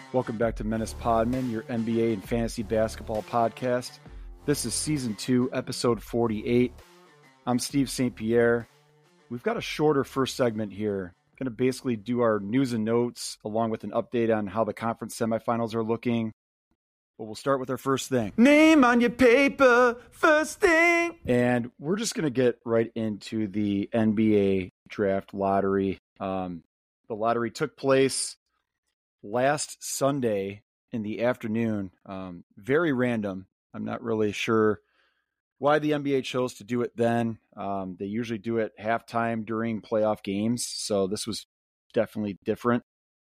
Welcome back to Menace Podman, your NBA and fantasy basketball podcast. This is Season 2, Episode 48. I'm Steve St. Pierre. We've got a shorter first segment here. Going to basically do our news and notes along with an update on how the conference semifinals are looking. But we'll start with our first thing. Name on your paper, first thing. And we're just going to get right into the NBA draft lottery. The lottery took place last Sunday in the afternoon. Very random. I'm not really sure why the NBA chose to do it then. They usually do it halftime during playoff games, so this was definitely different.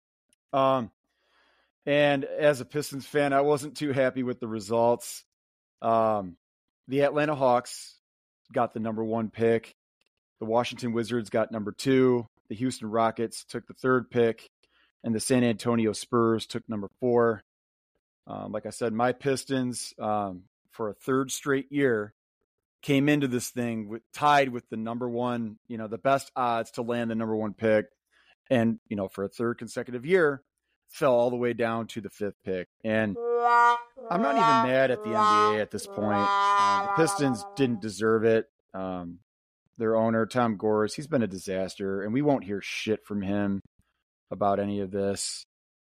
And as a Pistons fan, I wasn't too happy with the results. The Atlanta Hawks got the number 1 pick. The Washington Wizards got number 2. The Houston Rockets took the 3rd pick. And the San Antonio Spurs took number 4. Like I said, my Pistons, for a 3rd straight year, came into this thing tied with the number 1, the best odds to land the number 1 pick. And, for a 3rd consecutive year, fell all the way down to the 5th pick. And I'm not even mad at the NBA at this point. The Pistons didn't deserve it. Their owner, Tom Gores, he's been a disaster, and we won't hear shit from him about any of this.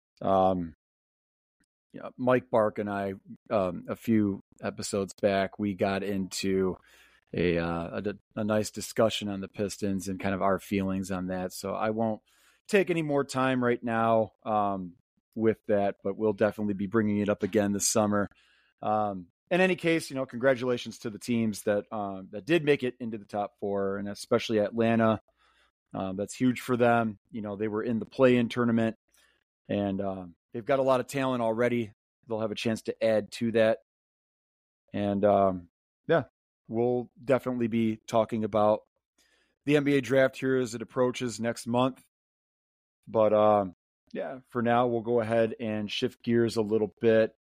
Mike Bark and I, a few episodes back, we got into a nice discussion on the Pistons and kind of our feelings on that. So I won't take any more time right now with that, but we'll definitely be bringing it up again this summer. In any case, congratulations to the teams that did make it into the top 4, and especially Atlanta. That's huge for them. They were in the play-in tournament, and they've got a lot of talent already. They'll have a chance to add to that. And, we'll definitely be talking about the NBA draft here as it approaches next month. But, for now, we'll go ahead and shift gears a little bit.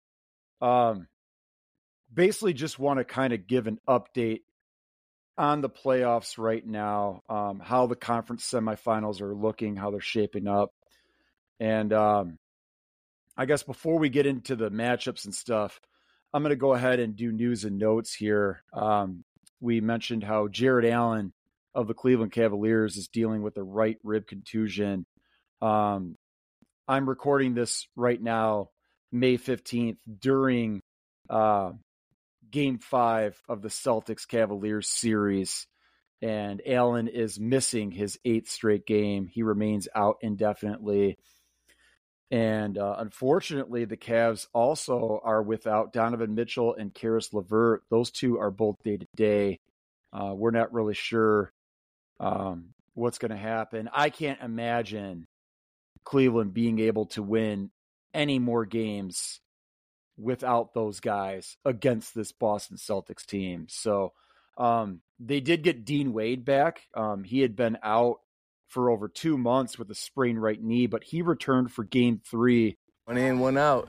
Basically just want to kind of give an update on the playoffs right now, how the conference semifinals are looking, how they're shaping up. And I guess before we get into the matchups and stuff, I'm going to go ahead and do news and notes here. We mentioned how Jared Allen of the Cleveland Cavaliers is dealing with a right rib contusion. I'm recording this right now, May 15th, during Game 5 of the Celtics-Cavaliers series, and Allen is missing his 8th straight game. He remains out indefinitely. And unfortunately, the Cavs also are without Donovan Mitchell and Karis LeVert. Those two are both day-to-day. We're not really sure what's going to happen. I can't imagine Cleveland being able to win any more games without those guys against this Boston Celtics team. So they did get Dean Wade back. He had been out for over 2 months with a sprained right knee, but he returned for Game 3. 1 in, 1 out.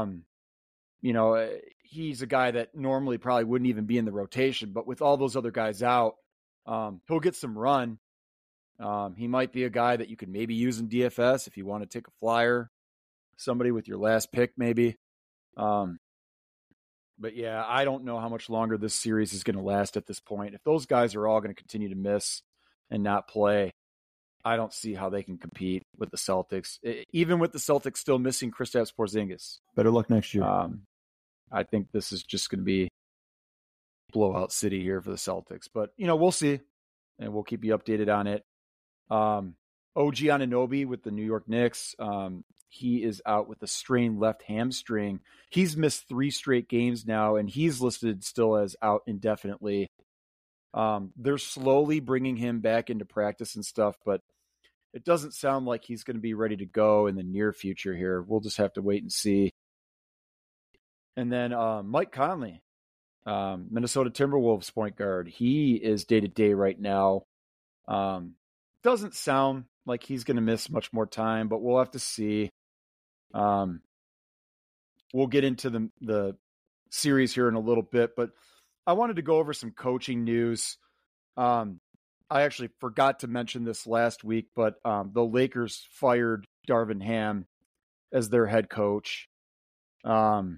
He's a guy that normally probably wouldn't even be in the rotation, but with all those other guys out, he'll get some run. He might be a guy that you could maybe use in DFS if you want to take a flyer, somebody with your last pick maybe. But yeah, I don't know how much longer this series is going to last at this point. If those guys are all going to continue to miss and not play, I don't see how they can compete with the Celtics. Even with the Celtics still missing Kristaps Porzingis. Better luck next year. I think this is just going to be blowout city here for the Celtics. But, we'll see, and we'll keep you updated on it. OG Anunoby with the New York Knicks. He is out with a strained left hamstring. He's missed 3 straight games now, and he's listed still as out indefinitely. They're slowly bringing him back into practice and stuff, but it doesn't sound like he's going to be ready to go in the near future here. We'll just have to wait and see. And then Mike Conley, Minnesota Timberwolves point guard. He is day-to-day right now. Doesn't sound like he's going to miss much more time, but we'll have to see. We'll get into the series here in a little bit, but I wanted to go over some coaching news. I actually forgot to mention this last week, but the Lakers fired Darvin Ham as their head coach. I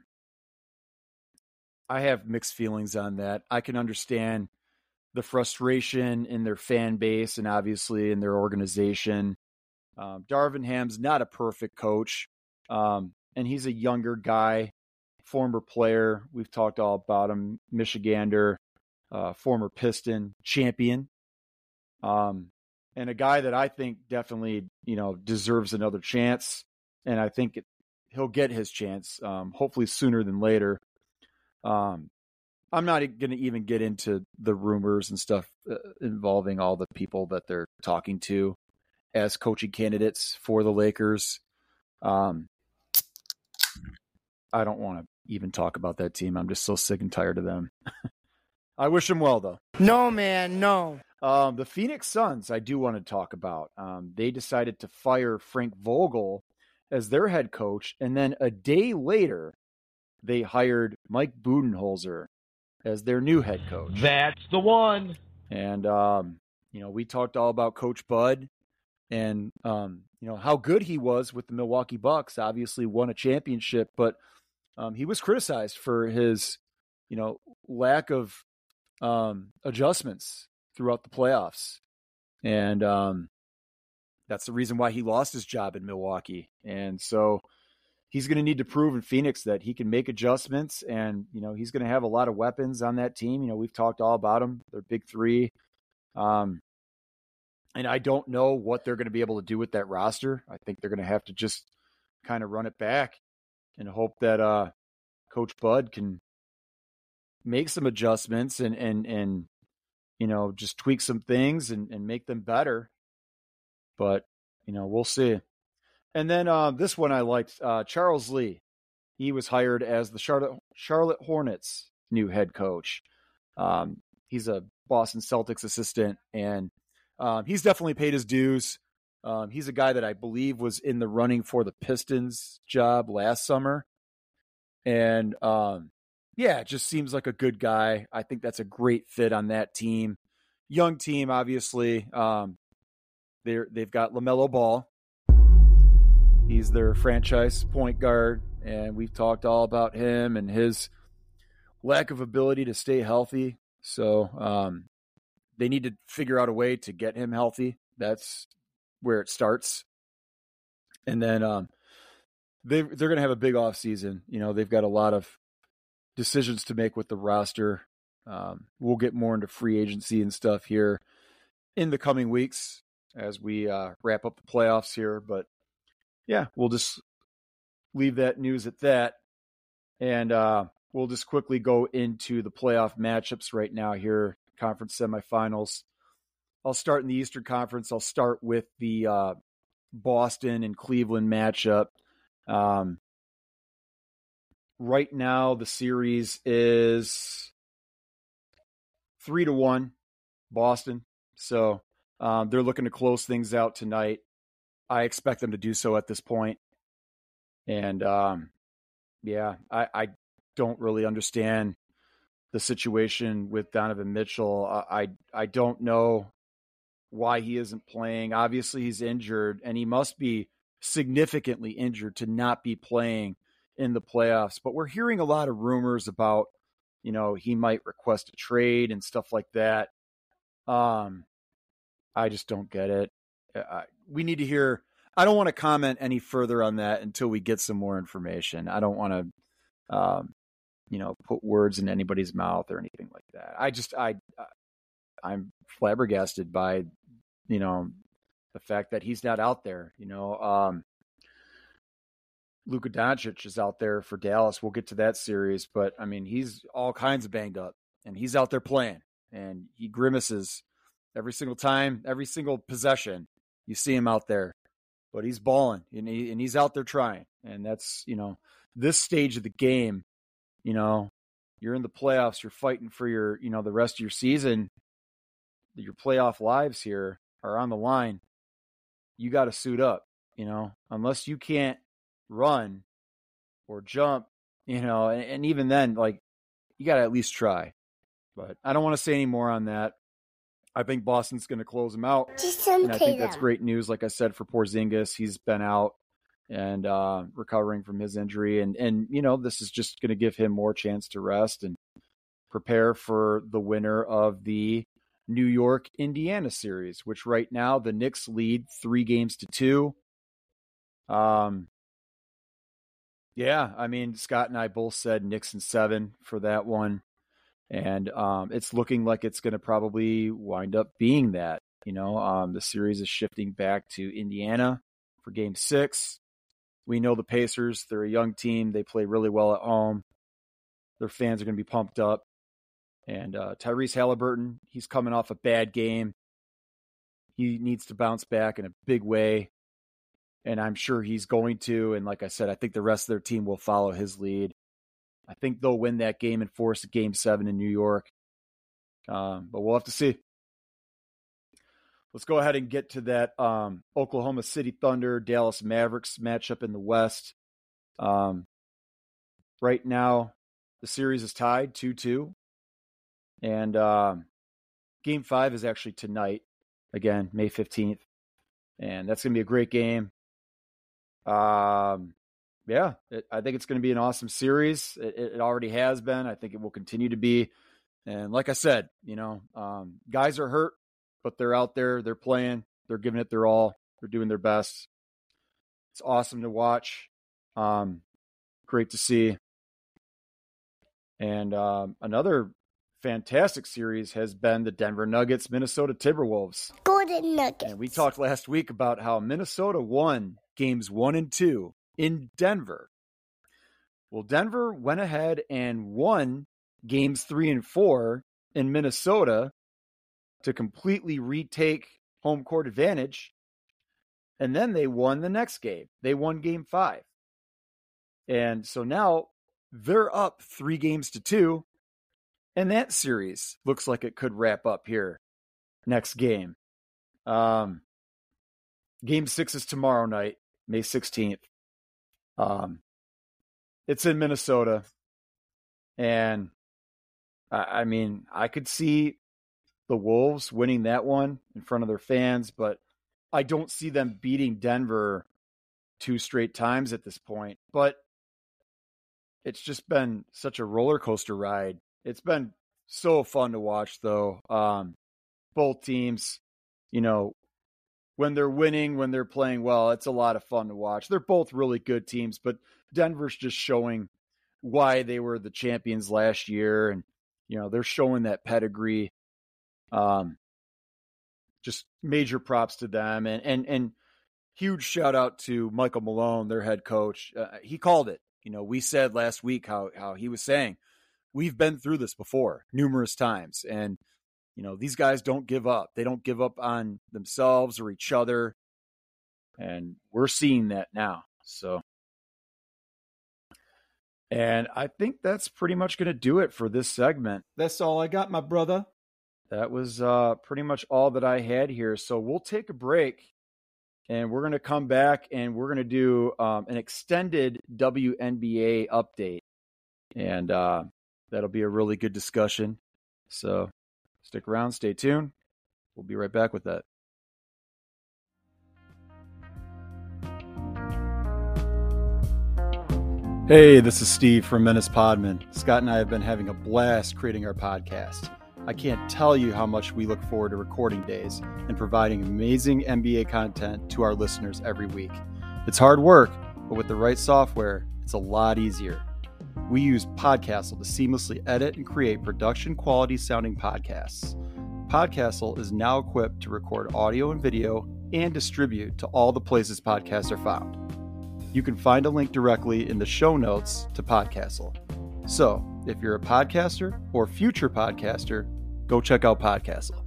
have mixed feelings on that. I can understand the frustration in their fan base and obviously in their organization. Darvin Ham's not a perfect coach, and he's a younger guy, former player. We've talked all about him, Michigander, former Piston champion, and a guy that I think definitely, deserves another chance. And I think he'll get his chance, hopefully sooner than later. I'm not going to even get into the rumors and stuff involving all the people that they're talking to as coaching candidates for the Lakers. I don't want to even talk about that team. I'm just so sick and tired of them. I wish them well, though. No, man, no. The Phoenix Suns, I do want to talk about. They decided to fire Frank Vogel as their head coach, and then a day later, they hired Mike Budenholzer as their new head coach. That's the one. And, we talked all about Coach Bud and, how good he was with the Milwaukee Bucks, obviously won a championship, but he was criticized for his, lack of adjustments throughout the playoffs. And that's the reason why he lost his job in Milwaukee. And so he's going to need to prove in Phoenix that he can make adjustments, and, he's going to have a lot of weapons on that team. We've talked all about them. They're big three. And I don't know what they're going to be able to do with that roster. I think they're going to have to just kind of run it back and hope that Coach Bud can make some adjustments and just tweak some things and make them better. But, we'll see. And then this one I liked, Charles Lee. He was hired as the Charlotte Hornets' new head coach. He's a Boston Celtics assistant, and he's definitely paid his dues. He's a guy that I believe was in the running for the Pistons job last summer. And, it just seems like a good guy. I think that's a great fit on that team. Young team, obviously. They've got LaMelo Ball. He's their franchise point guard, and we've talked all about him and his lack of ability to stay healthy. So they need to figure out a way to get him healthy. That's where it starts. And then they're going to have a big offseason. They've got a lot of decisions to make with the roster. We'll get more into free agency and stuff here in the coming weeks as we wrap up the playoffs here. But yeah, we'll just leave that news at that. And we'll just quickly go into the playoff matchups right now here, conference semifinals. I'll start in the Eastern Conference. I'll start with the Boston and Cleveland matchup. Right now, the series is 3-1 Boston. So they're looking to close things out tonight. I expect them to do so at this point. And I don't really understand the situation with Donovan Mitchell. I don't know why he isn't playing. Obviously, he's injured, and he must be significantly injured to not be playing in the playoffs. But we're hearing a lot of rumors about, he might request a trade and stuff like that. I just don't get it. We need to hear. I don't want to comment any further on that until we get some more information. I don't want to, put words in anybody's mouth or anything like that. I'm flabbergasted by, the fact that he's not out there. Luka Doncic is out there for Dallas. We'll get to that series, but I mean, he's all kinds of banged up, and he's out there playing, and he grimaces every single time, every single possession. You see him out there, but he's balling, and he's out there trying. And that's, this stage of the game, you're in the playoffs, you're fighting for your, the rest of your season, your playoff lives here are on the line. You got to suit up, unless you can't run or jump, and even then, like, you got to at least try. But I don't want to say any more on that. I think Boston's going to close them out. And I think that's great news. Like I said, for Porzingis, he's been out. and recovering from his injury. And this is just going to give him more chance to rest and prepare for the winner of the New York, Indiana series, which right now the Knicks lead 3-2. Yeah, I mean, Scott and I both said Knicks in 7 for that one. And it's looking like it's going to probably wind up being that. The series is shifting back to Indiana for Game 6. We know the Pacers, they're a young team. They play really well at home. Their fans are going to be pumped up. And Tyrese Halliburton, he's coming off a bad game. He needs to bounce back in a big way. And I'm sure he's going to. And like I said, I think the rest of their team will follow his lead. I think they'll win that game and force a Game 7 in New York. But we'll have to see. Let's go ahead and get to that Oklahoma City Thunder, Dallas Mavericks matchup in the West. Right now, the series is tied 2-2. And Game 5 is actually tonight, again, May 15th. And that's going to be a great game. I think it's going to be an awesome series. It already has been. I think it will continue to be. And like I said, guys are hurt, but they're out there. They're playing. They're giving it their all. They're doing their best. It's awesome to watch. Great to see. And another fantastic series has been the Denver Nuggets, Minnesota Timberwolves. Golden Nuggets. And we talked last week about how Minnesota won games 1 and 2 in Denver. Well, Denver went ahead and won games 3 and 4 in Minnesota to completely retake home court advantage. And then they won the next game. They won Game 5. And so now they're up 3-2. And that series looks like it could wrap up here next game. Game 6 is tomorrow night, May 16th. It's in Minnesota. And I mean, I could see the Wolves winning that one in front of their fans, but I don't see them beating Denver 2 straight times at this point. But it's just been such a roller coaster ride. It's been so fun to watch, though. Both teams, when they're winning, when they're playing well, it's a lot of fun to watch. They're both really good teams, but Denver's just showing why they were the champions last year. And, they're showing that pedigree. Just major props to them. And huge shout out to Michael Malone, their head coach. He called it. We said last week how he was saying, we've been through this before numerous times. And, these guys don't give up. They don't give up on themselves or each other. And we're seeing that now. So, and I think that's pretty much going to do it for this segment. That's all I got, my brother. That was pretty much all that I had here. So we'll take a break. And we're going to come back and we're going to do an extended WNBA update. And that'll be a really good discussion. So stick around, stay tuned. We'll be right back with that. Hey, this is Steve from Menace Podman. Scott and I have been having a blast creating our podcast. I can't tell you how much we look forward to recording days and providing amazing NBA content to our listeners every week. It's hard work, but with the right software, it's a lot easier. We use Podcastle to seamlessly edit and create production quality sounding podcasts. Podcastle is now equipped to record audio and video and distribute to all the places podcasts are found. You can find a link directly in the show notes to Podcastle. So, if you're a podcaster or future podcaster, go check out Podcastle.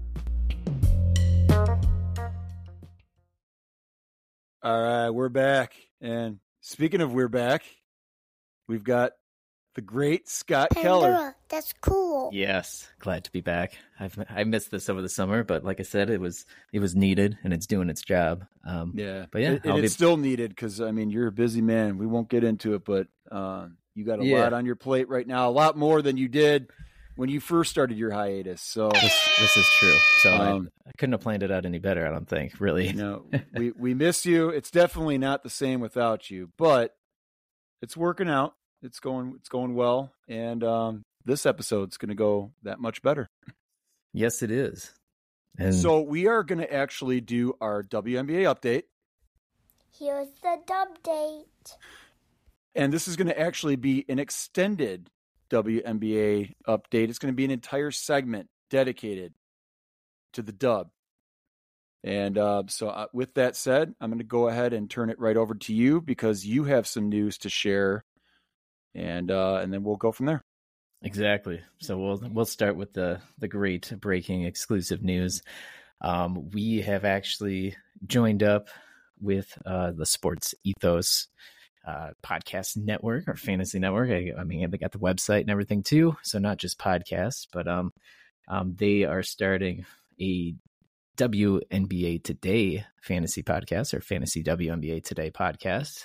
All right, we're back. And speaking of we're back, we've got the great Scott Pandora, Keller. that's cool. Yes, glad to be back. I missed this over the summer, but like I said, it was needed and it's doing its job. But it's still needed because you're a busy man. We won't get into it, but you got a lot on your plate right now, a lot more than you did when you first started your hiatus. So this is true. So I couldn't have planned it out any better, I don't think, really. No, we miss you. It's definitely not the same without you, but it's working out. It's going well. And this episode's going to go that much better. Yes, it is. And so we are going to actually do our WNBA update. Here's the dub date. And this is going to actually be an extended WNBA update. It's going to be an entire segment dedicated to the dub. And so with that said, I'm going to go ahead and turn it right over to you because you have some news to share. And then we'll go from there. Exactly. So we'll start with the great breaking exclusive news. We have actually joined up with the Sports Ethos podcast network or fantasy network. I mean, they got the website and everything too. So not just podcasts, but they are starting a WNBA Today fantasy podcast or Fantasy WNBA Today podcast.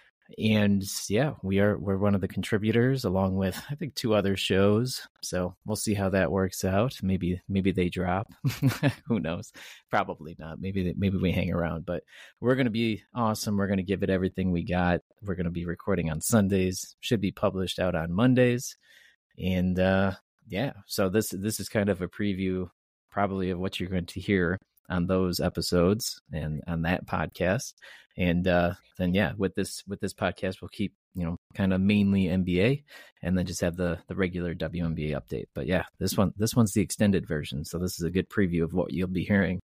And yeah, we're one of the contributors along with, I think, 2 other shows. So we'll see how that works out. Maybe they drop. Who knows? Probably not. Maybe we hang around, but we're going to be awesome. We're going to give it everything we got. We're going to be recording on Sundays, should be published out on Mondays. And yeah, so this is kind of a preview probably of what you're going to hear on those episodes and on that podcast. And then yeah, with this podcast, we'll keep, kind of mainly NBA and then just have the regular WNBA update. But yeah, this one's the extended version. So this is a good preview of what you'll be hearing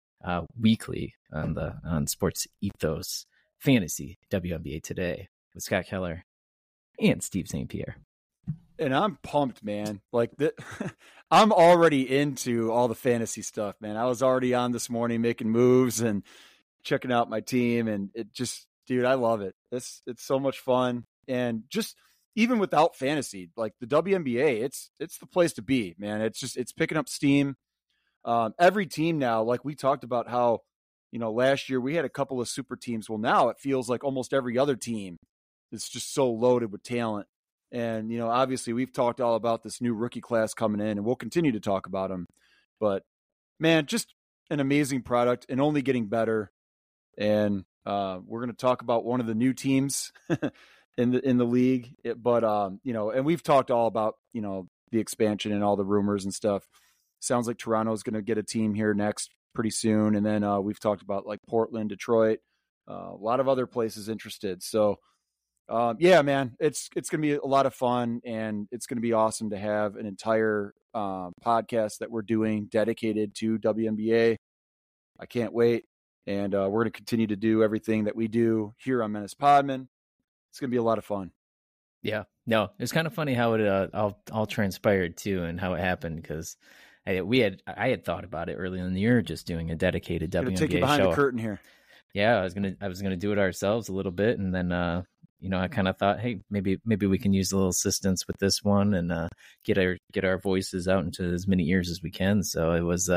weekly on Sports Ethos Fantasy WNBA Today with Scott Keller and Steve St. Pierre. And I'm pumped, man. Like I'm already into all the fantasy stuff, man. I was already on this morning making moves and checking out my team, and it just, dude, I love it. It's so much fun. And just even without fantasy, like the WNBA, it's the place to be, man. It's picking up steam. Every team now, like we talked about how, last year we had a couple of super teams. Well, now it feels like almost every other team is just so loaded with talent. And, obviously we've talked all about this new rookie class coming in, and we'll continue to talk about them. But, man, just an amazing product and only getting better. And we're going to talk about one of the new teams in the league. But, and we've talked all about, the expansion and all the rumors and stuff. Sounds like Toronto is going to get a team here next pretty soon. And then we've talked about like Portland, Detroit, a lot of other places interested. So, yeah, man, it's going to be a lot of fun, and it's going to be awesome to have an entire podcast that we're doing dedicated to WNBA. I can't wait. And we're going to continue to do everything that we do here on Menace Podman. It's going to be a lot of fun. Yeah, no, it's kind of funny how it all transpired too, and how it happened, because I had thought about it early in the year, just doing a dedicated WNBA take you behind show. the curtain here. Yeah, I was gonna do it ourselves a little bit, and then I kind of thought, hey, maybe we can use a little assistance with this one and get our voices out into as many ears as we can. So it was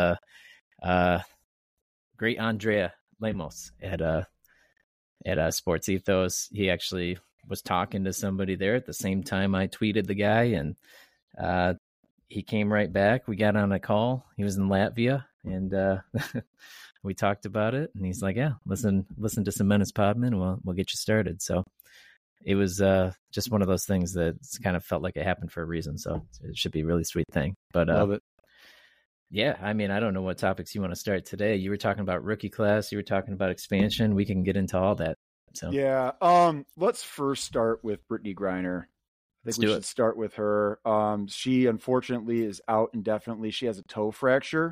great Andrea Lemos at Sports Ethos. He actually was talking to somebody there at the same time I tweeted the guy, and he came right back. We got on a call. He was in Latvia, and we talked about it. And he's like, "Yeah, listen to some Menace Podman. We'll get you started." So it was just one of those things that kind of felt like it happened for a reason. So it should be a really sweet thing. But love it. Yeah, I mean, I don't know what topics you want to start today. You were talking about rookie class. You were talking about expansion. We can get into all that. So yeah, let's first start with Brittney Griner. I think we should start with her. She unfortunately is out indefinitely. She has a toe fracture.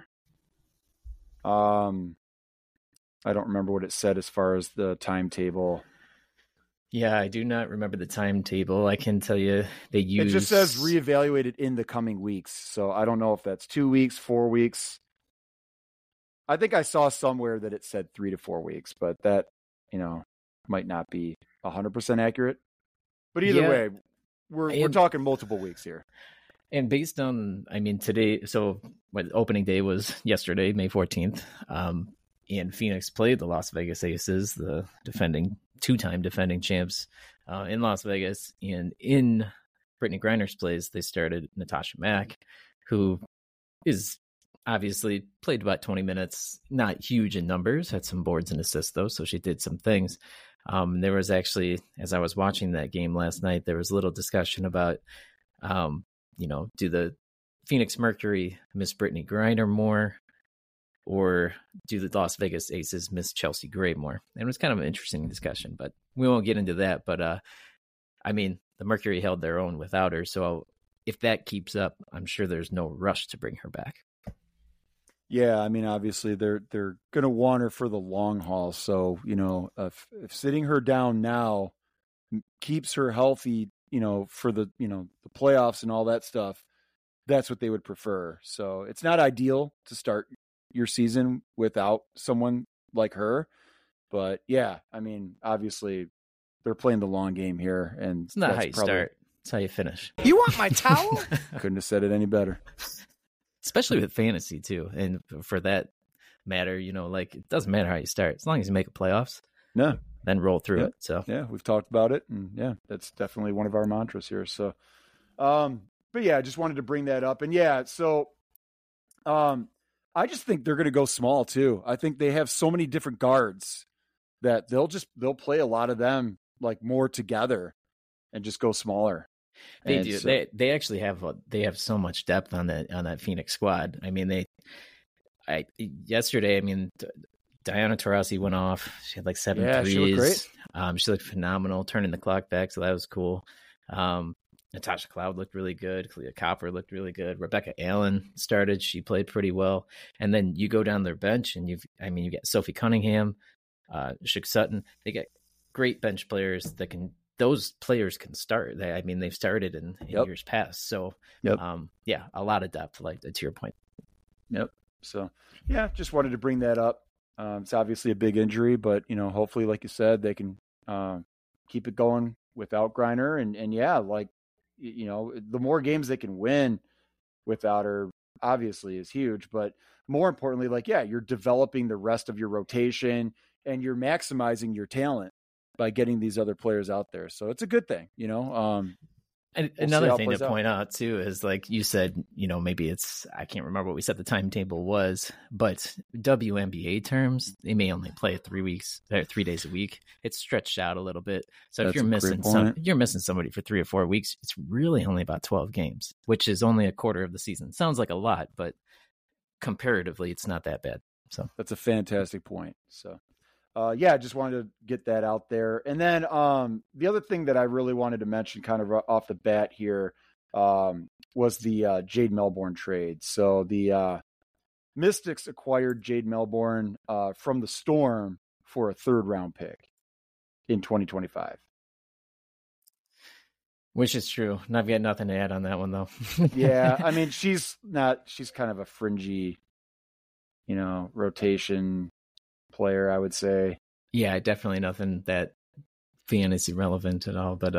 I don't remember what it said as far as the timetable. Yeah, I do not remember the timetable. I can tell you they use... It just says reevaluated in the coming weeks. So I don't know if that's 2 weeks, 4 weeks. I think I saw somewhere that it said 3 to 4 weeks, but that, might not be 100% accurate. But either way, we're talking multiple weeks here. And based on, today, so opening day was yesterday, May 14th, and Phoenix played the Las Vegas Aces, the two-time defending champs in Las Vegas. And in Brittney Griner's plays, they started Natasha Mack, who is obviously played about 20 minutes, not huge in numbers, had some boards and assists though, so she did some things. There was actually, as I was watching that game last night, there was a little discussion about, do the Phoenix Mercury miss Brittany Griner more, or do the Las Vegas Aces miss Chelsea Gray more? And it was kind of an interesting discussion, but we won't get into that. But the Mercury held their own without her, so if that keeps up, I'm sure there's no rush to bring her back. Yeah, I mean, obviously they're going to want her for the long haul. So, if sitting her down now keeps her healthy, for the playoffs and all that stuff, that's what they would prefer. So it's not ideal to start your season without someone like her. But yeah, I mean, obviously they're playing the long game here. And it's not how you start. It's how you finish. You want my towel? Couldn't have said it any better. Especially with fantasy too. And for that matter, it doesn't matter how you start. As long as you make a playoffs. No. Then roll through it. So yeah, we've talked about it. And yeah, that's definitely one of our mantras here. So, but yeah, I just wanted to bring that up. And yeah, so I just think they're going to go small too. I think they have so many different guards that they'll play a lot of them like more together and just go smaller. They do. So, they actually have so much depth on that Phoenix squad. I mean, yesterday, Diana Taurasi went off. She had like 7 threes. She looked great. She looked phenomenal, turning the clock back, so that was cool. Natasha Cloud looked really good. Clea Copper looked really good. Rebecca Allen started. She played pretty well. And then you go down their bench, and you get Sophie Cunningham, Shik Sutton. They get great bench players that can. Those players can start. They've started in years past. So, a lot of depth, like to your point. Yep. So, yeah, just wanted to bring that up. It's obviously a big injury, but, hopefully, like you said, they can keep it going without Griner. And the more games they can win without her, obviously, is huge. But more importantly, you're developing the rest of your rotation and you're maximizing your talent by getting these other players out there. So it's a good thing, And another thing to point out too is, like you said, maybe I can't remember what we said the timetable was, but WNBA terms, they may only play 3 days a week. It's stretched out a little bit. So if you're missing somebody for 3 or 4 weeks, it's really only about 12 games, which is only a quarter of the season. Sounds like a lot, but comparatively, it's not that bad. So that's a fantastic point. So I just wanted to get that out there. And then the other thing that I really wanted to mention kind of off the bat here was the Jade Melbourne trade. So the Mystics acquired Jade Melbourne from the Storm for a 3rd round pick in 2025. Which is true. And I've got nothing to add on that one, though. Yeah, she's kind of a fringy, rotation player, I would say. Yeah, definitely nothing that fantasy relevant at all. But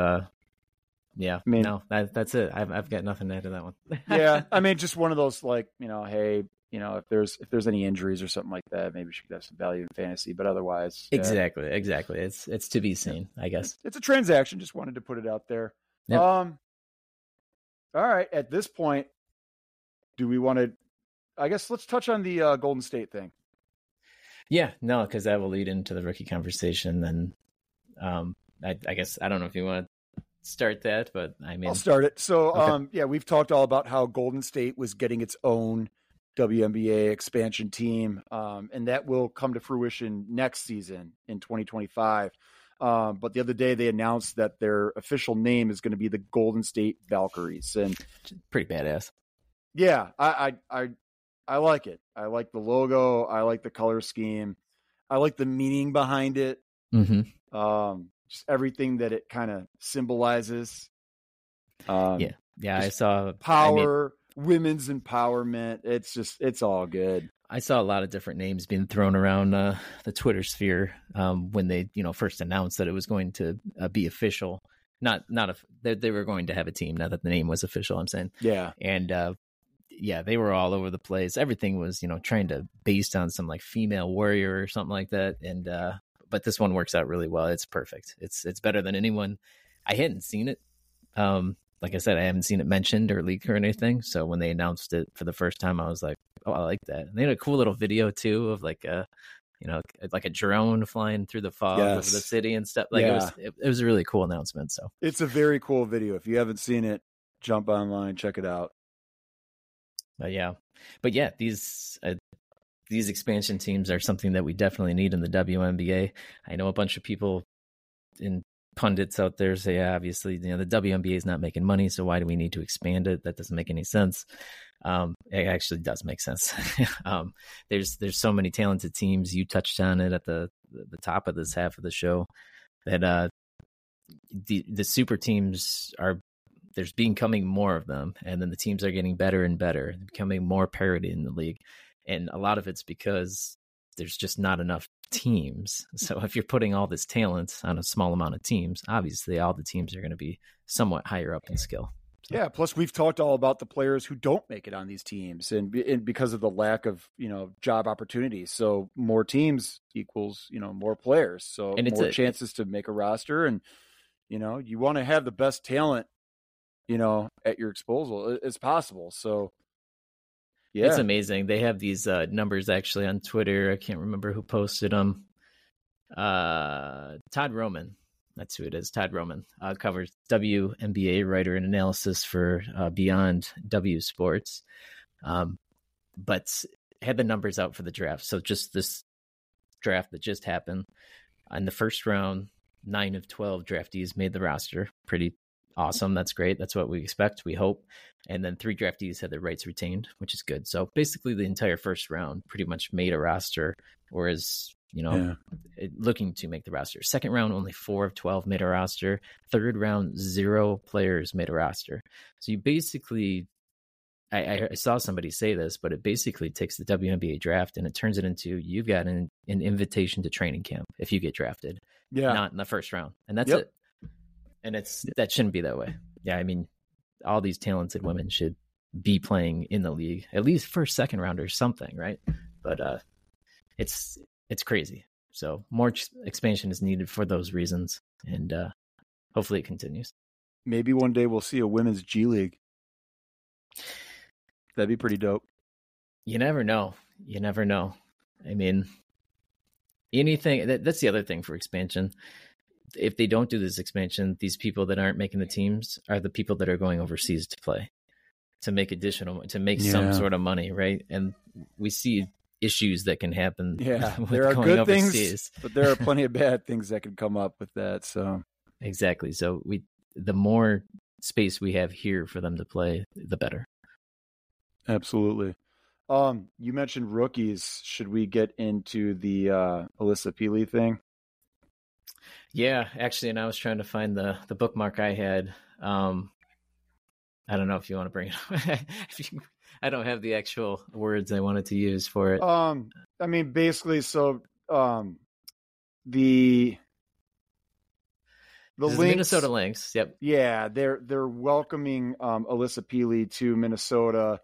that's it. I've got nothing to add to that one. Yeah, just one of those hey, if there's any injuries or something like that, maybe she could have some value in fantasy. But otherwise, exactly. It's to be seen, I guess. It's a transaction. Just wanted to put it out there. Yep. All right. At this point, do we want to? I guess let's touch on the Golden State thing. Yeah, no, because that will lead into the rookie conversation. Then, I guess I don't know if you want to start that, but I'll start it. So, okay. We've talked all about how Golden State was getting its own WNBA expansion team, and that will come to fruition next season in 2025. But the other day they announced that their official name is going to be the Golden State Valkyries, and pretty badass. Yeah, I like it. I like the logo. I like the color scheme. I like the meaning behind it. Mm-hmm. Just everything that it kind of symbolizes. I saw power, women's empowerment. It's all good. I saw a lot of different names being thrown around the Twitter sphere when they, first announced that it was going to be official. They were going to have a team. Now that the name was official, I'm saying. Yeah. And they were all over the place. Everything was, trying to based on some like female warrior or something like that. And but this one works out really well. It's perfect. It's better than anyone. I hadn't seen it. like I said, I haven't seen it mentioned or leaked or anything. So when they announced it for the first time, I was like, oh, I like that. And they had a cool little video too of like a, like a drone flying through the fog over the city and stuff. Like it was a really cool announcement. So it's a very cool video. If you haven't seen it, jump online, check it out. But yeah, these expansion teams are something that we definitely need in the WNBA. I know a bunch of people in pundits out there say, obviously, the WNBA is not making money, so why do we need to expand it? That doesn't make any sense. It actually does make sense. There's so many talented teams. You touched on it at the top of this half of the show that the super teams there's becoming more of them, and then the teams are getting better and better, becoming more parity in the league. And a lot of it's because there's just not enough teams. So if you're putting all this talent on a small amount of teams, obviously all the teams are going to be somewhat higher up in skill. So. Yeah. Plus we've talked all about the players who don't make it on these teams and because of the lack of, job opportunities. So more teams equals, more players. So and more chances to make a roster. And, you want to have the best talent, at your disposal as possible. So, yeah, it's amazing. They have these numbers actually on Twitter. I can't remember who posted them. Todd Roman, that's who it is. Todd Roman covers WNBA writer and analysis for Beyond W Sports, but had the numbers out for the draft. So just this draft that just happened, in the first round, 9 of 12 draftees made the roster. Pretty awesome. That's great. That's what we expect. We hope. And then 3 draftees had their rights retained, which is good. So basically the entire first round pretty much made a roster, whereas, looking to make the roster. Second round, only 4 of 12 made a roster. Third round, 0 players made a roster. So you basically, I saw somebody say this, but it basically takes the WNBA draft and it turns it into, you've got an invitation to training camp if you get drafted. Yeah. Not in the first round. And that's it. And that shouldn't be that way. Yeah, I mean, all these talented women should be playing in the league, at least first, second round or something, right? But it's crazy. So more expansion is needed for those reasons, and hopefully it continues. Maybe one day we'll see a women's G League. That'd be pretty dope. You never know. I mean, anything. That's the other thing for expansion. If they don't do this expansion, these people that aren't making the teams are the people that are going overseas to play, to make some sort of money, right? And we see issues that can happen. Yeah, there are good things, but there are plenty of bad things that can come up with that. So exactly. So the more space we have here for them to play, the better. Absolutely. You mentioned rookies. Should we get into the Alyssa Peely thing? Yeah, actually, and I was trying to find the bookmark I had. I don't know if you want to bring it up. I don't have the actual words I wanted to use for it. I mean, basically, so the Lynx, Minnesota Lynx. Yep. Yeah, they're welcoming Alyssa Peely to Minnesota.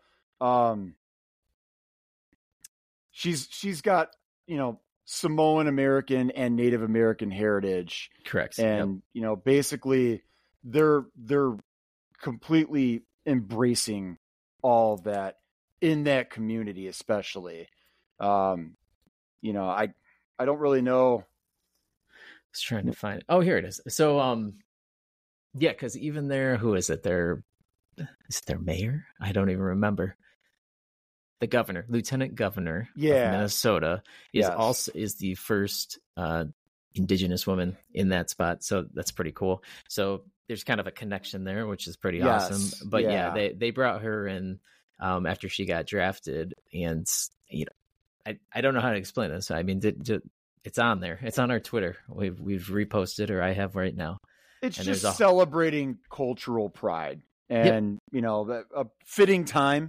She's got, Samoan American and Native American heritage. Correct. And, basically they're completely embracing all that in that community, especially. I don't really know. I was trying to find it. Oh, here it is. So, yeah, because even who is it? Is it their mayor? I don't even remember. The governor, Lieutenant Governor of Minnesota is the first Indigenous woman in that spot. So that's pretty cool. So there's kind of a connection there, which is pretty awesome. But they brought her in after she got drafted, and I don't know how to explain this. I mean, it's on there. It's on our Twitter. We've reposted, or I have right now. It's just celebrating cultural pride, and a fitting time.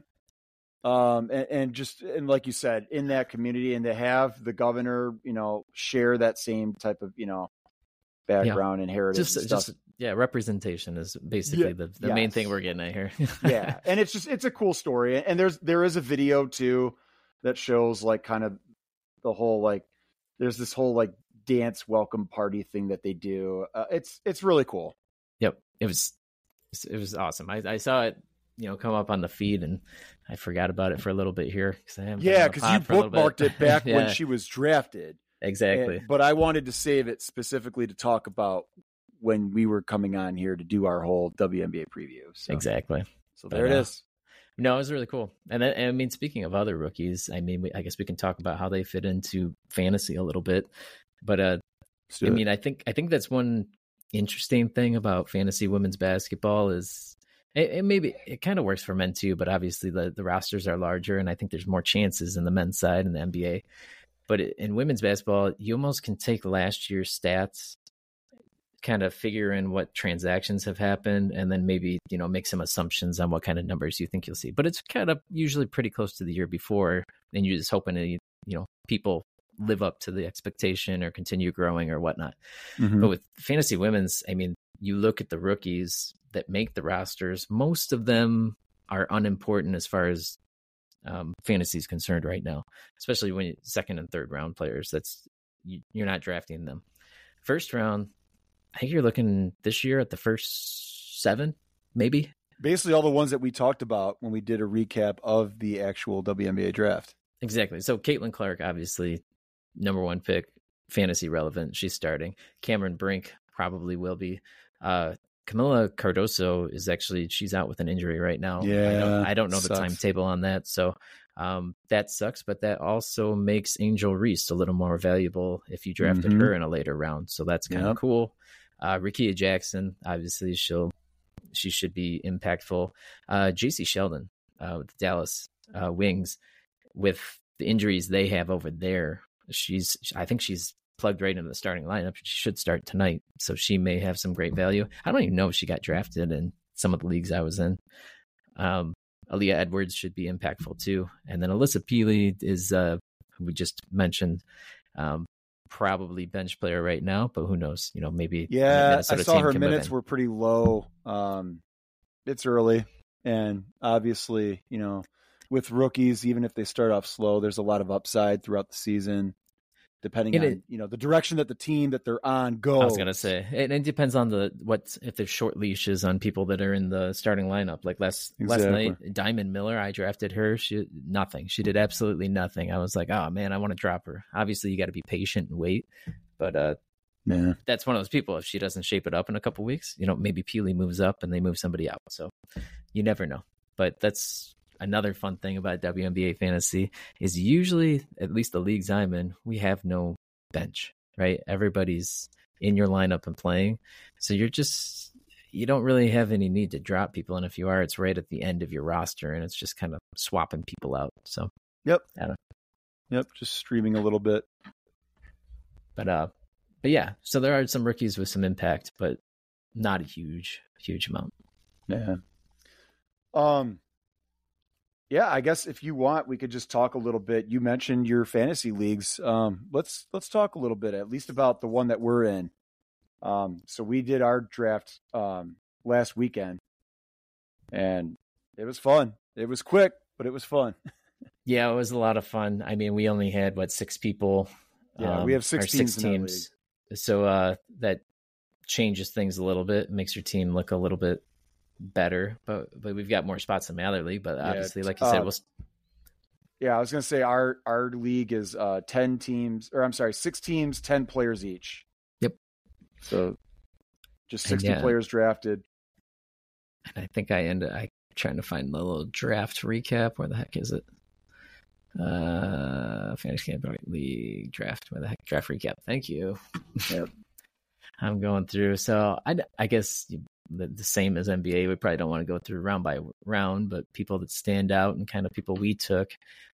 And like you said, in that community, and to have the governor, share that same type of, background and heritage and stuff. Representation is basically the main thing we're getting at here. Yeah. And it's a cool story. And there is a video too that shows like kind of the whole, like, there's this whole like dance welcome party thing that they do. It's really cool. Yep. It was It was awesome. I saw it, come up on the feed, and I forgot about it for a little bit here because you bookmarked it back when she was drafted. Exactly. But I wanted to save it specifically to talk about when we were coming on here to do our whole WNBA preview. So. Exactly. So there it is. No, it was really cool. And I mean, speaking of other rookies, I mean, I guess we can talk about how they fit into fantasy a little bit. But I mean, I think that's one interesting thing about fantasy women's basketball is it kind of works for men too, but obviously the rosters are larger, and I think there's more chances in the men's side in the NBA. But in women's basketball, you almost can take last year's stats, kind of figure in what transactions have happened, and then maybe, make some assumptions on what kind of numbers you think you'll see. But it's kind of usually pretty close to the year before, and you're just hoping to, people live up to the expectation or continue growing or whatnot. Mm-hmm. But with fantasy women's, I mean, you look at the rookies that make the rosters, most of them are unimportant as far as fantasy is concerned right now, especially when second and third round players. You're not drafting them. First round, I think you're looking this year at the first 7, maybe. Basically all the ones that we talked about when we did a recap of the actual WNBA draft. Exactly. So Caitlin Clark, obviously, number 1 pick, fantasy relevant. She's starting. Cameron Brink probably will be. Camila Cardoso she's out with an injury right now. Yeah, I don't know the timetable on that. So that sucks, but that also makes Angel Reese a little more valuable if you drafted her in a later round. So that's kind of cool. Rickea Jackson, obviously she should be impactful. JC Sheldon with the Dallas Wings, with the injuries they have over there, I think she's plugged right into the starting lineup. She should start tonight, so she may have some great value. I don't even know if she got drafted in some of the leagues I was in. Aaliyah Edwards should be impactful too. And then Alyssa Peely is, who we just mentioned, probably bench player right now, but who knows? Maybe. Yeah, I saw her minutes were pretty low. It's early, and obviously, with rookies, even if they start off slow, there's a lot of upside throughout the season, depending on the direction that the team that they're on goes. I was gonna say it depends on if there's short leashes on people that are in the starting lineup. Like last night, Diamond Miller, I drafted her. She did absolutely nothing. I was like, oh man, I want to drop her. Obviously, you got to be patient and wait, but that's one of those people. If she doesn't shape it up in a couple weeks, maybe Peely moves up and they move somebody out. So you never know. But that's another fun thing about WNBA fantasy is usually, at least the leagues I'm in, we have no bench, right? Everybody's in your lineup and playing. So you don't really have any need to drop people. And if you are, it's right at the end of your roster, and it's just kind of swapping people out. So, Yep, just streaming a little bit. But yeah, so there are some rookies with some impact, but not a huge amount. Yeah. Yeah, I guess if you want, we could just talk a little bit. You mentioned your fantasy leagues. Let's talk a little bit, at least about the one that we're in. So we did our draft last weekend, and it was fun. It was quick, but it was fun. Yeah, it was a lot of fun. I mean, we only had 6 people. Yeah, we have 6 teams. In our league. So that changes things a little bit, makes your team look a little bit better, but we've got more spots in my other league. But obviously, like you said, I was gonna say our league is 10 teams, or I'm sorry, 6 teams, 10 players each. Yep. So just 60 players drafted. And I think I'm trying to find the little draft recap. Where the heck is it? Fantasy Camp League draft. Where the heck? Draft recap. Thank you. Yep. I'm going through. So I guess the same as NBA, we probably don't want to go through round by round, but people that stand out and kind of people we took.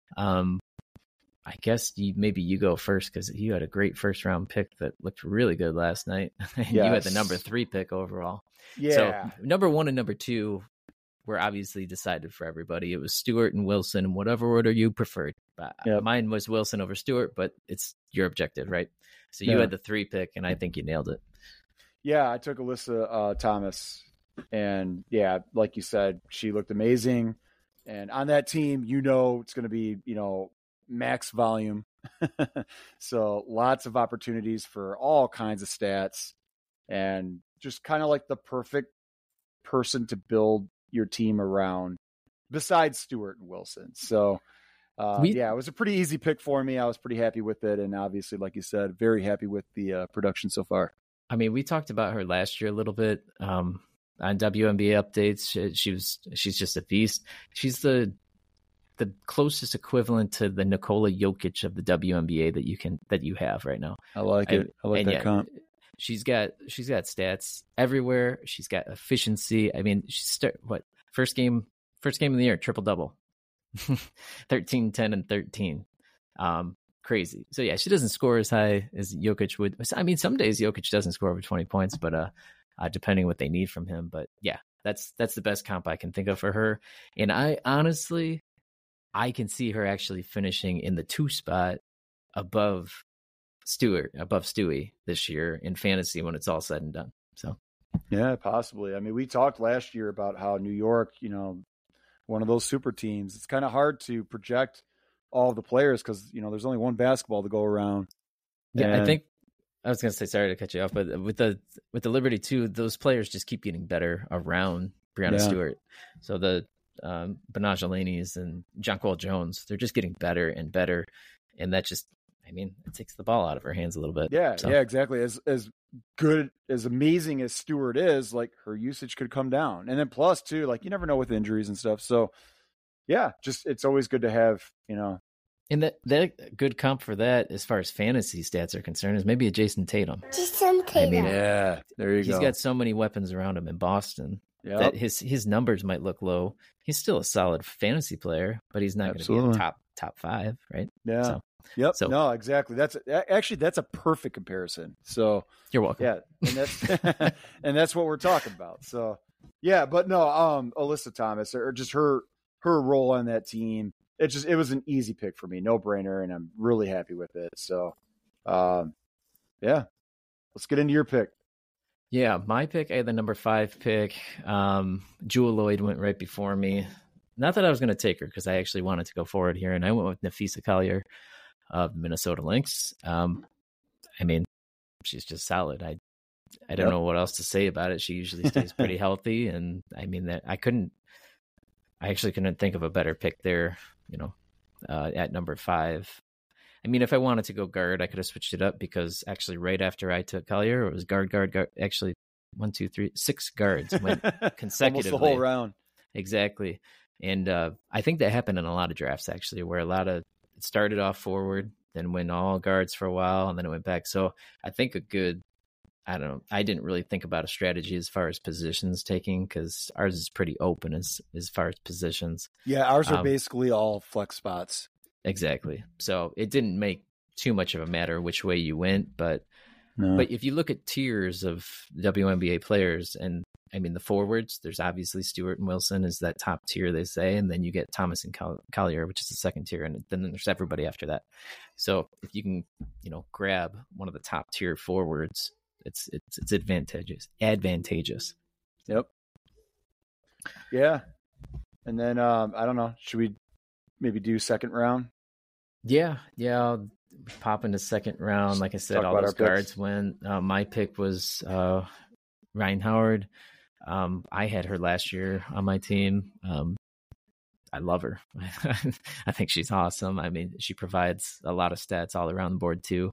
I guess maybe you go first because you had a great first round pick that looked really good last night. Yes. You had the number 3 pick overall. Yeah. So number 1 and number 2 were obviously decided for everybody. It was Stewart and Wilson in whatever order you preferred. Yep. Mine was Wilson over Stewart, but it's your objective, right? So you had the 3 pick, and I think you nailed it. Yeah, I took Alyssa Thomas, and yeah, like you said, she looked amazing. And on that team, it's going to be, max volume. So lots of opportunities for all kinds of stats, and just kind of like the perfect person to build your team around besides Stewart and Wilson. So, it was a pretty easy pick for me. I was pretty happy with it. And obviously, like you said, very happy with the production so far. I mean, we talked about her last year a little bit on WNBA updates. She's just a beast. She's the closest equivalent to the Nikola Jokic of the WNBA that you have right now. I like it. I like that comp. She's got stats everywhere. She's got efficiency. I mean, first game of the year, triple double, 13, 10, and 13. Crazy. So yeah, she doesn't score as high as Jokic would. I mean, some days Jokic doesn't score over 20 points, but depending what they need from him. But yeah, that's the best comp I can think of for her. And I honestly can see her actually finishing in the 2 spot above Stewie this year in fantasy when it's all said and done. So yeah, possibly. I mean, we talked last year about how New York, one of those super teams, it's kind of hard to project all of the players because, there's only one basketball to go around. Yeah, I think I was going to say, sorry to cut you off, but with the Liberty too, those players just keep getting better around Breanna Stewart. So the Benaj Alanis and Jonquel Jones, they're just getting better and better. And that just, it takes the ball out of her hands a little bit. Yeah, yeah, exactly. As good, as amazing as Stewart is, like her usage could come down. And then plus too, like you never know with injuries and stuff. So yeah, just, it's always good to have, And that good comp for that, as far as fantasy stats are concerned, is maybe a Jason Tatum. Jason Tatum. Yeah, there you go. He's got so many weapons around him in Boston that his numbers might look low. He's still a solid fantasy player, but he's not going to be in the top 5, right? Yeah. So, yep. So, no, exactly. That's a perfect comparison. So you're welcome. Yeah, and that's and that's what we're talking about. So yeah, but no, Alyssa Thomas, or just her role on that team. It was an easy pick for me, no brainer, and I'm really happy with it. So, yeah, let's get into your pick. Yeah, my pick, I had the number 5 pick. Jewell Loyd went right before me. Not that I was going to take her because I actually wanted to go forward here, and I went with Napheesa Collier of the Minnesota Lynx. She's just solid. I don't know what else to say about it. She usually stays pretty healthy, and I actually couldn't think of a better pick there. At number 5. If I wanted to go guard, I could have switched it up because actually right after I took Collier, it was guard. Actually, 1, 2, 3, 6 guards went consecutively. Almost the whole round. Exactly. And I think that happened in a lot of drafts, actually, where it started off forward, then went all guards for a while, and then it went back. So I think I didn't really think about a strategy as far as positions taking because ours is pretty open as far as positions. Yeah, ours are basically all flex spots. Exactly. So it didn't make too much of a matter which way you went, but if you look at tiers of WNBA players, and the forwards, there's obviously Stewart and Wilson is that top tier, they say, and then you get Thomas and Collier, which is the second tier, and then there's everybody after that. So if you can, grab one of the top tier forwards, it's advantageous. Yep. Yeah. And then I don't know, should we maybe do second round? Yeah, I'll pop into second round. Like I said, all those guards went. My pick was Ryan Howard. I had her last year on my team. I love her. I think she's awesome. She provides a lot of stats all around the board too.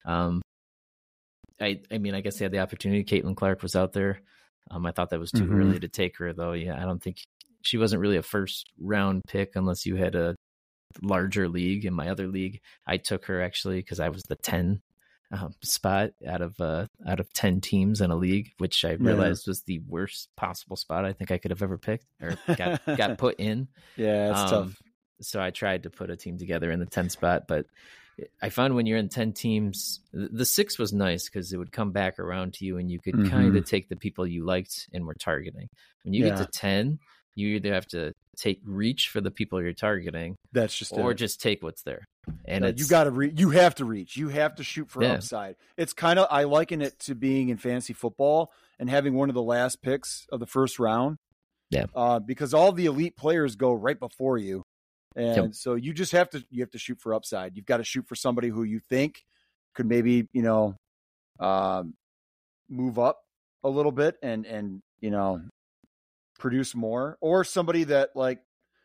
I guess they had the opportunity. Caitlin Clark was out there. I thought that was too early to take her, though. Yeah, I don't think she wasn't really a first round pick unless you had a larger league. In my other league, I took her actually because I was the 10 spot out of 10 teams in a league, which I realized was the worst possible spot I think I could have ever picked or got put in. Yeah, it's tough. So I tried to put a team together in the 10 spot, but I found when you're in 10 teams, the 6 was nice because it would come back around to you and you could kind of take the people you liked and were targeting. When you get to 10, you either have to take reach for the people you're targeting, that's just just take what's there. And you got to you have to reach. You have to shoot for upside. It's kind of, I liken it to being in fantasy football and having one of the last picks of the first round. Yeah. Because all the elite players go right before you. And so you just have to shoot for upside. You've got to shoot for somebody who you think could maybe, move up a little bit and produce more, or somebody that like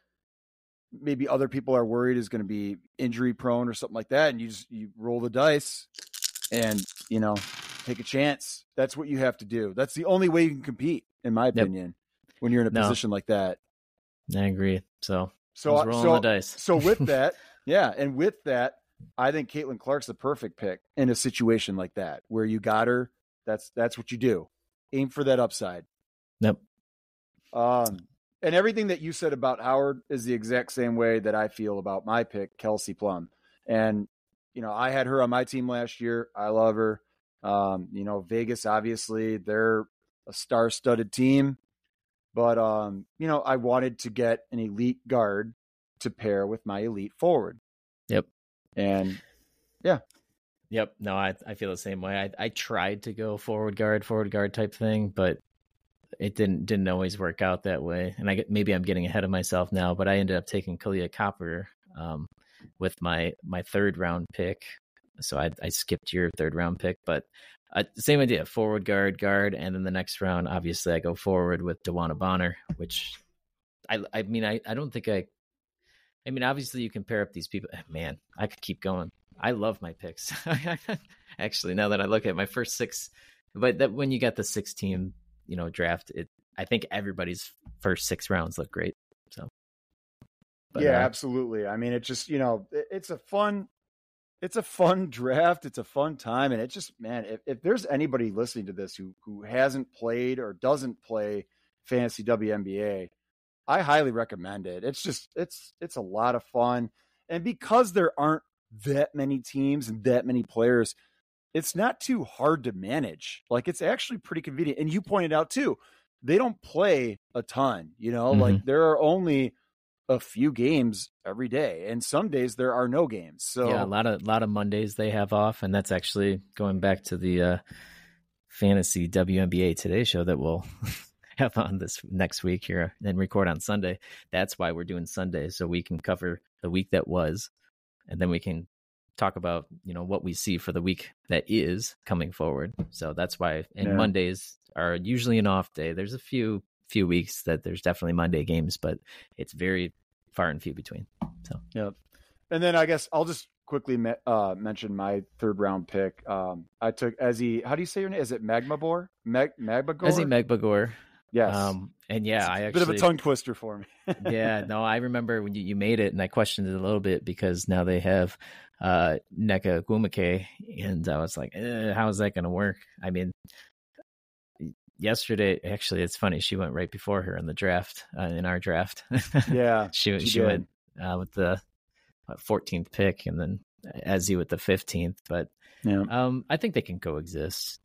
maybe other people are worried is going to be injury prone or something like that. And you roll the dice and, take a chance. That's what you have to do. That's the only way you can compete, in my opinion, when you're in a position like that. I agree. So rolling the dice. So with that, and with that, I think Caitlin Clark's the perfect pick in a situation like that where you got her. That's what you do. Aim for that upside. Yep. And everything that you said about Howard is the exact same way that I feel about my pick, Kelsey Plum. And, I had her on my team last year. I love her. Vegas, obviously, they're a star-studded team. But, I wanted to get an elite guard to pair with my elite forward. Yep. And, yeah. Yep. No, I feel the same way. I tried to go forward guard type thing, but it didn't always work out that way. And maybe I'm getting ahead of myself now, but I ended up taking Kalia Copper with my third round pick. So I skipped your third round pick, but same idea, forward guard, and then the next round, obviously I go forward with DeWanna Bonner, which I don't think obviously you can pair up these people. Man, I could keep going. I love my picks. Actually, now that I look at my first six, but that when you got the 6-team, draft, I think everybody's first 6 rounds look great. So, absolutely. I mean, it just, it's a fun draft. It's a fun time. And it just, man, if there's anybody listening to this who hasn't played or doesn't play Fantasy WNBA, I highly recommend it. It's just, it's a lot of fun. And because there aren't that many teams and that many players, it's not too hard to manage. Like, it's actually pretty convenient. And you pointed out too, they don't play a ton, like there are only a few games every day, and some days there are no games. So yeah, a lot of Mondays they have off, and that's actually going back to the Fantasy WNBA Today show that we'll have on this next week here and record on Sunday. That's why we're doing Sunday, so we can cover the week that was, and then we can talk about what we see for the week that is coming forward. So that's why. And Mondays are usually an off day. There's a few weeks that there's definitely Monday games, but it's very far and few between. So and then I guess I'll just quickly mention my third round pick. I took Ezi. How do you say your name? Is it Magbagor? Magbagor? Ezi Magbagor. Yes. And I actually, bit of a tongue twister for me. Yeah, no, I remember when you made it, and I questioned it a little bit because now they have Nneka Ogwumike, and I was like, how is that going to work? I mean, yesterday, actually, it's funny. She went right before her in the draft, in our draft. Yeah, she went with the 14th pick, and then Ezi with the 15th. But I think they can coexist.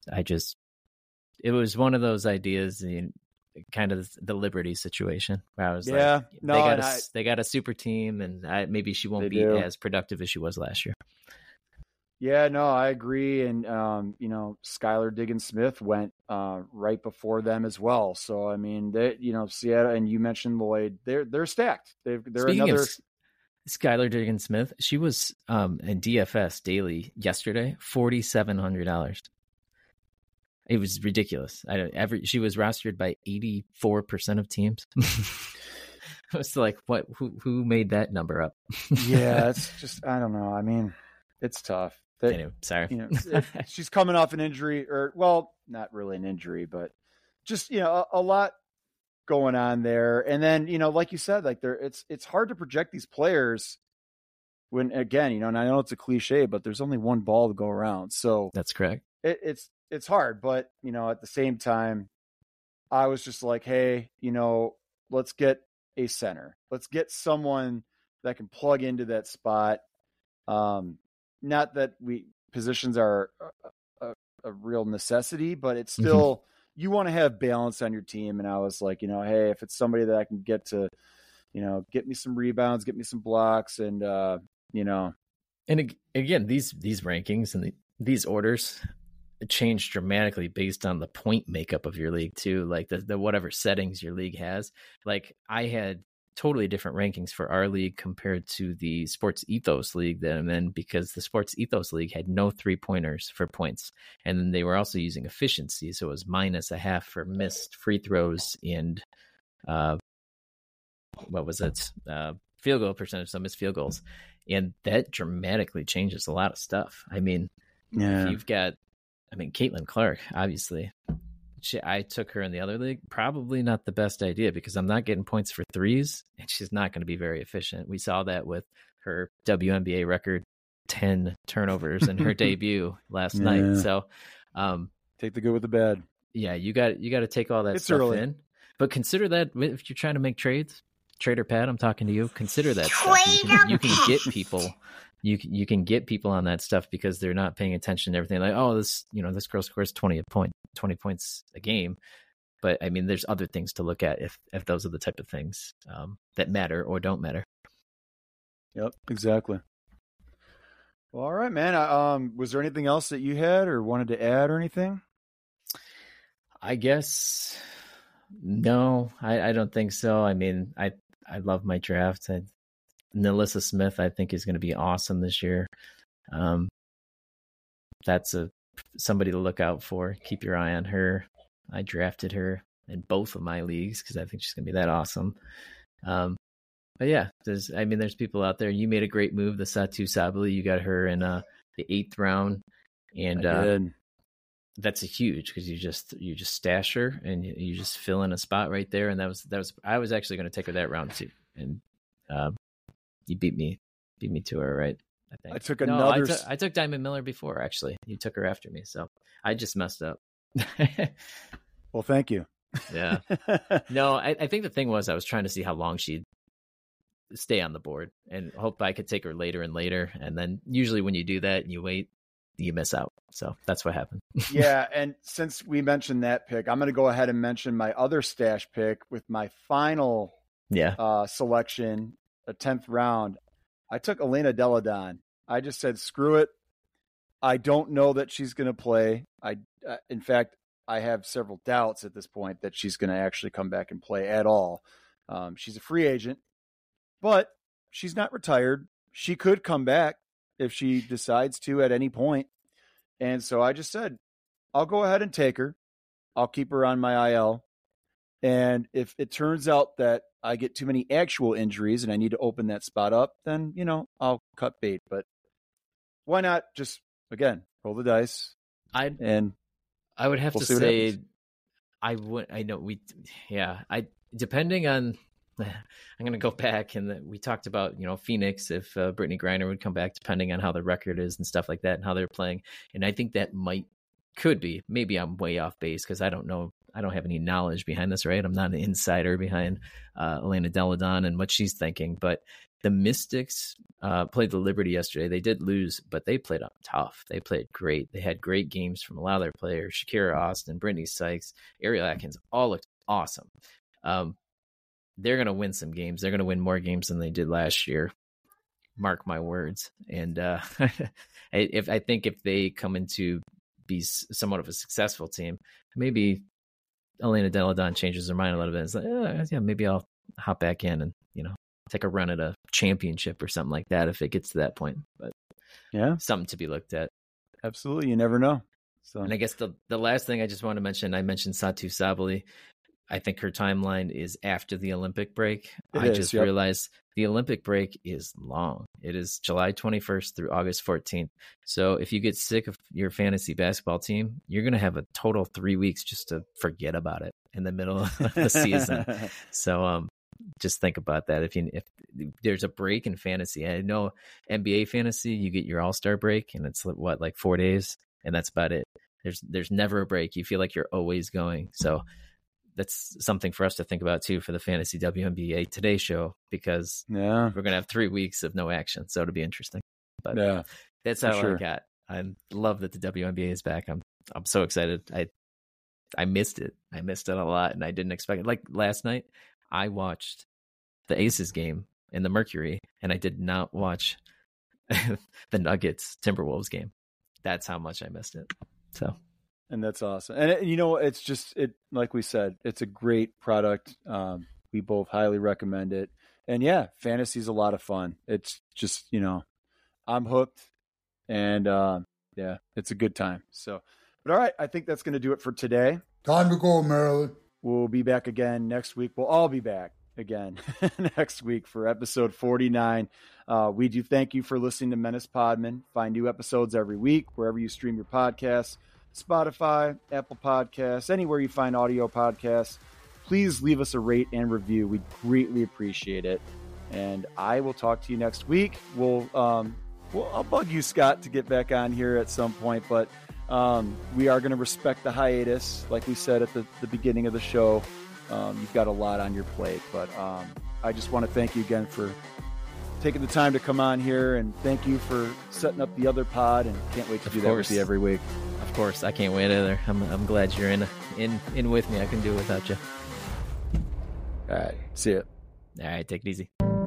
It was one of those ideas, kind of the Liberty situation where I was they got a super team, and maybe she won't be as productive as she was last year. Yeah, no, I agree. And, Skylar Diggins-Smith went right before them as well. So, I mean, Seattle, and you mentioned Lloyd, they're stacked. They're Speaking another. Of Skylar Diggins-Smith, she was in DFS daily yesterday, $4,700. It was ridiculous. She was rostered by 84% of teams. I was like, what? Who made that number up? Yeah, it's just, I don't know. I mean, it's tough. Anyway, sorry. She's coming off an injury, or not really an injury, but just a lot going on there. And then like you said, like it's hard to project these players when, again, and I know it's a cliche, but there's only one ball to go around. So that's correct. It's hard, but at the same time, I was just like, hey, let's get a center. Let's get someone that can plug into that spot. Not that positions are a real necessity, but it's still, you want to have balance on your team. And I was like, hey, if it's somebody that I can get to, get me some rebounds, get me some blocks, and And again, these rankings and these orders change dramatically based on the point makeup of your league too. Like the whatever settings your league has. Like I had totally different rankings for our league compared to the Sports Ethos League that I'm in, because the Sports Ethos League had no 3-pointers for points. And then they were also using efficiency. So it was -0.5 for missed free throws and what was it? Field goal percentage, so missed field goals. And that dramatically changes a lot of stuff. I mean, if you've got, Caitlin Clark, obviously. I took her in the other league. Probably not the best idea because I'm not getting points for threes, and she's not going to be very efficient. We saw that with her WNBA record 10 turnovers in her debut last night. So take the good with the bad. Yeah, you got to take all that stuff early. in. But consider that if you're trying to make trades, Trader Pat, I'm talking to you. Consider that stuff. You can get people. You can get people on that stuff because they're not paying attention to everything. Like, oh, this girl scores 20 points a game. But I mean, there's other things to look at if those are the type of things that matter or don't matter. Yep, exactly. Well, all right, man. Was there anything else that you had or wanted to add or anything? I guess no, I don't think so. I mean, I love my draft. NaLyssa Smith, I think, is going to be awesome this year. That's somebody to look out for. Keep your eye on her. I drafted her in both of my leagues because I think she's going to be that awesome. But yeah, there's people out there. You made a great move, the Satou Sabally. You got her in the 8th round, and that's a huge because you just stash her and you just fill in a spot right there. And that was I was actually going to take her that round too, and you beat me to her, right? I think I took another. I took Diamond Miller before, actually. You took her after me, so I just messed up. Well, thank you. Yeah. No, I think the thing was I was trying to see how long she'd stay on the board and hope I could take her later and later. And then usually when you do that and you wait, you miss out. So that's what happened. Yeah, and since we mentioned that pick, I'm going to go ahead and mention my other stash pick with my final selection. The 10th round, I took Elena Delle Donne. I just said, screw it. I don't know that she's going to play. In fact, I have several doubts at this point that she's going to actually come back and play at all. She's a free agent, but she's not retired. She could come back if she decides to at any point. And so I just said, I'll go ahead and take her. I'll keep her on my IL. And if it turns out that I get too many actual injuries and I need to open that spot up, then, I'll cut bait. But why not just, again, roll the dice? I would have to say depending on, I'm going to go back and we talked about, Phoenix, if Brittany Griner would come back, depending on how the record is and stuff like that and how they're playing. And I think that could be, maybe I'm way off base because I don't know. I don't have any knowledge behind this, right? I'm not an insider behind Elena Delle Donne and what she's thinking. But the Mystics played the Liberty yesterday. They did lose, but they played up tough. They played great. They had great games from a lot of their players. Shakira Austin, Brittany Sykes, Ariel Atkins, all looked awesome. They're going to win some games. They're going to win more games than they did last year. Mark my words. And I think if they come into be somewhat of a successful team, maybe Elena Delle Donne changes her mind a little bit. It's like, maybe I'll hop back in and, take a run at a championship or something like that if it gets to that point. But yeah, something to be looked at. Absolutely. You never know. So, and I guess the last thing I just want to mention, I mentioned Satou Sabally. I think her timeline is after the Olympic break. Realized the Olympic break is long. It is July 21st through August 14th. So if you get sick of your fantasy basketball team, you're going to have a total 3 weeks just to forget about it in the middle of the season. So just think about that. If there's a break in fantasy, I know NBA fantasy, you get your All-Star break and it's like 4 days and that's about it. There's never a break. You feel like you're always going. So that's something for us to think about too for the Fantasy WNBA Today show, because we're going to have 3 weeks of no action. So it'll be interesting, but that's all I got. I love that the WNBA is back. I'm so excited. I missed it. I missed it a lot and I didn't expect it. Like last night I watched the Aces game in the Mercury and I did not watch the Nuggets Timberwolves game. That's how much I missed it. So. And that's awesome. And it's just, like we said, it's a great product. We both highly recommend it. And yeah, fantasy is a lot of fun. It's just, I'm hooked and it's a good time. So, but all right, I think that's going to do it for today. Time to go, Maryland. We'll be back again next week. We'll all be back again next week for episode 49. We do thank you for listening to Menace Podman. Find new episodes every week wherever you stream your podcasts, Spotify, Apple Podcasts, anywhere you find audio podcasts. Please leave us a rate and review. We greatly appreciate it. And I will talk to you next week. I'll bug you, Scott, to get back on here at some point, but we are going to respect the hiatus. Like we said at the beginning of the show, you've got a lot on your plate, but I just want to thank you again for taking the time to come on here, and thank you for setting up the other pod, and can't wait to do that with you every week. Of course, I can't wait either. I'm glad you're in with me. I couldn't do it without you. All right, see ya. All right, take it easy.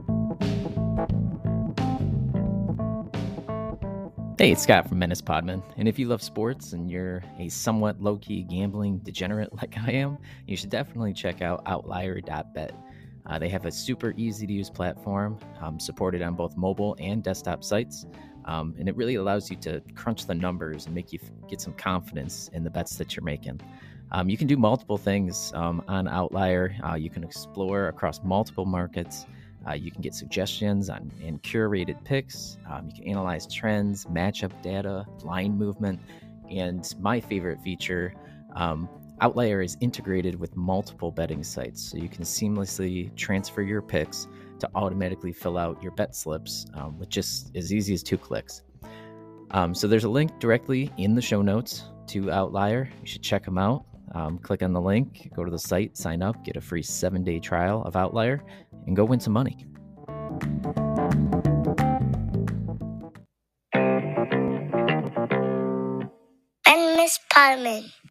Hey, it's Scott from Menace Podman, and if you love sports and you're a somewhat low-key gambling degenerate like I am, you should definitely check out Outlier.bet. They have a super easy-to-use platform supported on both mobile and desktop sites, and it really allows you to crunch the numbers and make you get some confidence in the bets that you're making. You can do multiple things on Outlier. You can explore across multiple markets. You can get suggestions and curated picks. You can analyze trends, matchup data, line movement, and my favorite feature, Outlier is integrated with multiple betting sites, so you can seamlessly transfer your picks to automatically fill out your bet slips with just as easy as 2 clicks. So there's a link directly in the show notes to Outlier. You should check them out. Click on the link, go to the site, sign up, get a free 7-day trial of Outlier, and go win some money. And Miss Parman.